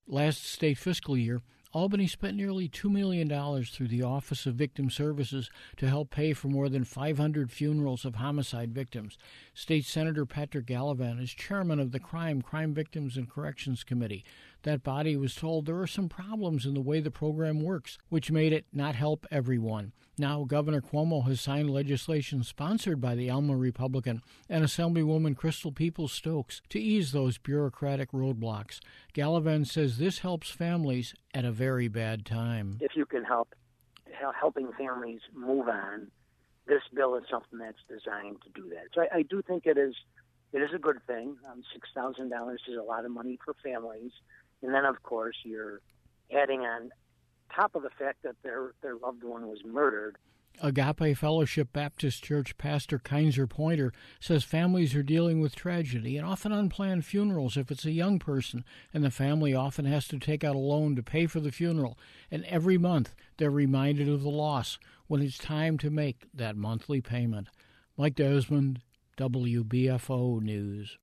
Last state fiscal year, Albany spent nearly $2 million through the Office of Victim Services to help pay for more than 500 funerals of homicide victims. State Senator Patrick Gallivan is chairman of the Crime Victims and Corrections Committee. That body was told there are some problems in the way the program works, which made it not help everyone. Now, Governor Cuomo has signed legislation sponsored by the Alma Republican and Assemblywoman Crystal Peoples-Stokes to ease those bureaucratic roadblocks. Gallivan says this helps families at a very bad time. If you can helping families move on, this bill is something that's designed to do that. So I do think it is a good thing. $6,000 is a lot of money for families. And then, of course, you're adding on top of the fact that their loved one was murdered. Agape Fellowship Baptist Church pastor Kaiser Pointer says families are dealing with tragedy and often unplanned funerals if it's a young person, and the family often has to take out a loan to pay for the funeral. And every month they're reminded of the loss when it's time to make that monthly payment. Mike Desmond, WBFO News.